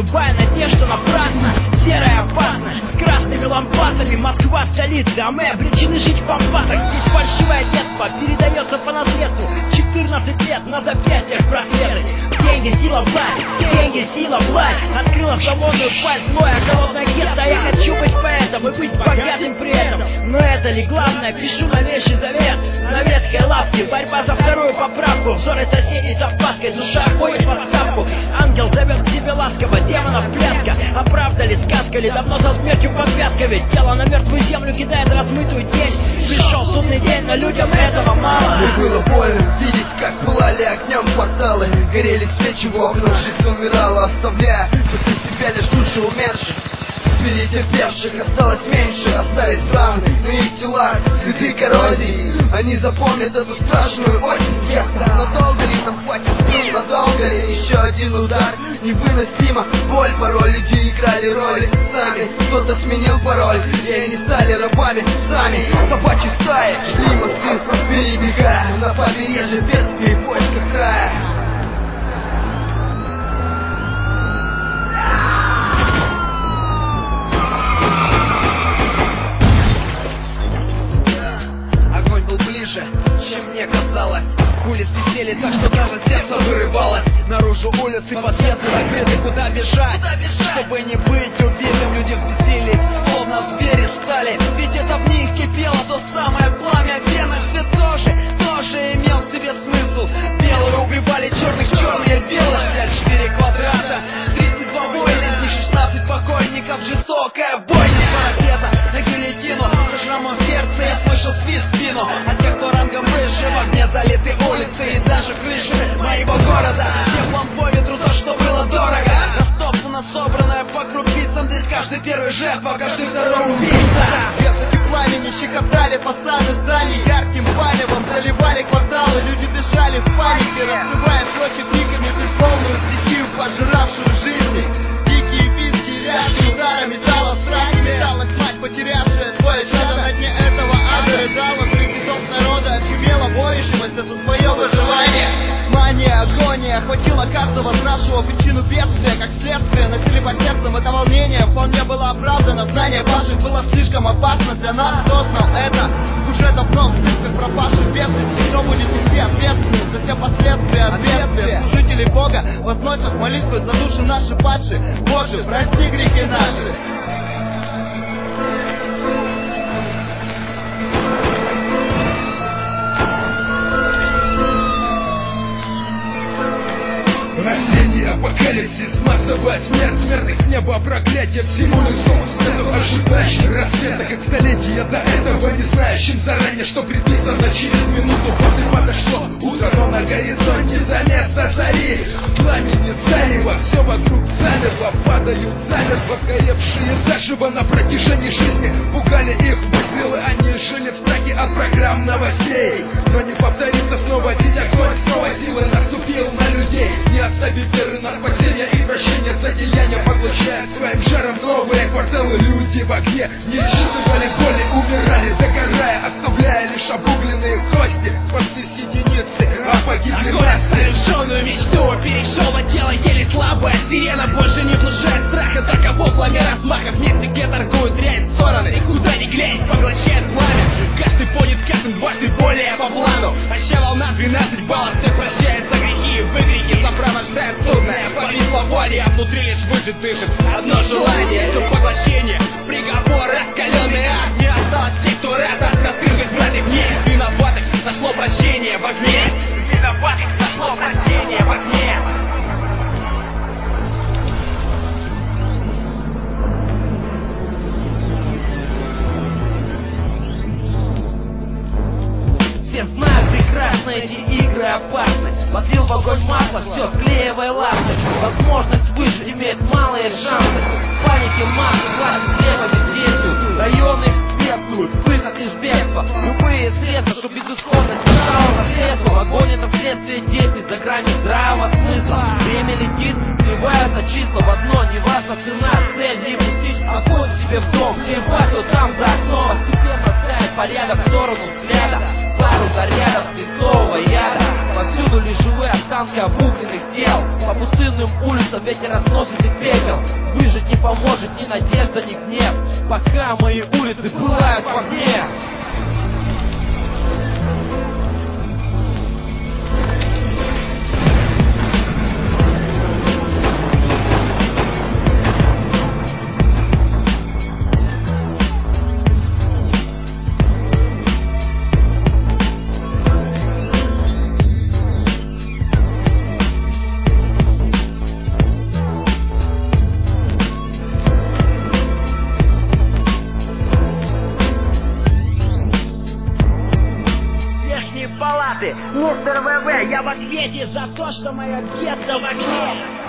любая надежда напрасна. Серая опасна, с красными лампасами. Москва столица, а мы обречены жить в пампасах. Здесь фальшивое детство передается по наследству. 14 лет на запястьях браслеты. Деньги, сила, власть, деньги, сила, власть. Открыла салонную пасть, злое, голодное гетто. Я хочу быть поэтом и быть богатым при этом. Но это ли главное, пишу новейший завет. На ветхой лавке борьба за вторую поправку. Взоры соседей с опаской, душа ходит в отставку. Ангел зовет к себе ласково, демонов пляска. А правда ли, сказка ли, давно со смертью подвязка. Ведь тело на мертвую землю кидает размытую тень. Пришел судный день, но людям этого мало. Мне было больно видеть, как пылали огнем кварталы. Горели свечи в окнах, жизнь умирала, оставляя после себя лишь душу уменьшить. Среди терпевших осталось меньше, остались раны на их телах, следы коррозии. Они запомнят эту страшную осень гетто. Надолго ли нам хватит сил, надолго ли еще один удар? Невыносимо, боль, порой люди играли роли сами. Кто-то сменил пароль, и они стали рабами сами. Собачьи стаи шли мосты, перебегая на побережье бедствий в поисках края. Чем мне казалось, улицы сели так, что даже сердце вырывалось. Наружу улицы подъезды закрыты, куда бежать? Чтобы не быть убитым, люди взбесились, словно звери стали. Ведь это в них кипело то самое пламя. Бедность тоже имел в себе смысл. Белые убивали черных, черные белые. 4 квадрата, 32 воина, из них 16 покойников. Жестокая бойня, парапета на гильотину. Со шрамом в сердце я слышал свист в спину. От тех, кто рангом выше, в огне залиты улицы и даже крыши моего города. Теплом по ветру то, что было дорого, растоптано, собранное по крупицам. Здесь каждый первый жертва, каждый второй убийца. Ветки пламени щекотали фасады зданий. Ярким палевом заливали кварталы. Люди бежали в панике, раскрывая шлоки криками безмолвную стихию, пожиравшую жизни. Дикие визги, ряды, удары металла в страхе. Металась мать, потерявшая свое чадо на дне этого ада. Рыдала среди толп народа, очумела, борющегося за свое выживание. Мания, агония охватила каждого, знавшего причину бедствия. Как следствие, носили по сердцам это волнение. Вполне было оправдано, знание ваших было слишком опасно для нас. Кто знал это? Уже давно в списках пропавших без вести. Кто будет нести ответственность за все последствия от бедствия? Служители Бога возносят молитвы за души наши падшие. Боже, прости грехи наши. Осенний апокалипсис, массовая смерть, смертных с неба проклятие всему людскому свету, ожидающий рассвета, как столетия до этого, не знающим заранее, что предписано через минуту после подошло утро, но на горизонте за место зари, пламени зарева, все вокруг замерло, падают замертво горевшие заживо на протяжении жизни, пугали их выстрелы, они жили в страхе от программ новостей, но не повторится снова день, огонь снова силы наступил на людей, не оставив веры на спасение и прощение за деяния, поглощает своим жаром новые кварталы. Люди в огне не чувствовали боли, умирали, догорая, оставляя лишь обугленные кости. Спаслись единицы, а погибли массы. Совершенную мечту перешел на тело еле слабое. Сирена больше не внушает страха. Таково пламя размаха в месте, где торгуют дрянь в стороны. Куда ни глянь, поглощает пламя. Каждый понят, каждый дважды более по плану. Оща волна 12 баллов, все прощает за грехи. Выкрики сопровождает судная. Повисла воля, а внутри лишь выжит дышит одно желание, все поглощение. Приговор раскаленный ад. Не осталось тех, кто рад раскрыть братьев. Нет, виноватых нашло прощение в огне. Виноватых нашло прощение в огне. Все знают прекрасно, эти игры опасны. Подлил в огонь масло, все, склеивай ласты. Возможность выжить имеет малые шансы. В панике массы, власть слева бездействуют. Районы бедствуют, выход лишь бегство. Любые средства, чтобы безысходность не стала наследством. Огонь это следствие действий за гранью здравого смысла. Время летит, сливаются числа в одно. Неважно цена, цель, не пустить огонь себе в дом. Где власть, там за окном. Постепенно ставит порядок в сторону взгляда. Пару зарядов свинцового яда. Повсюду лишь живые останки обугленных тел. По пустынным улицам ветер разносит их пепел. Выжить не поможет ни надежда, ни гнев, пока мои улицы пылают в огне. Палаты, мистер ВВ, я в ответе за то, что мое гетто в огне.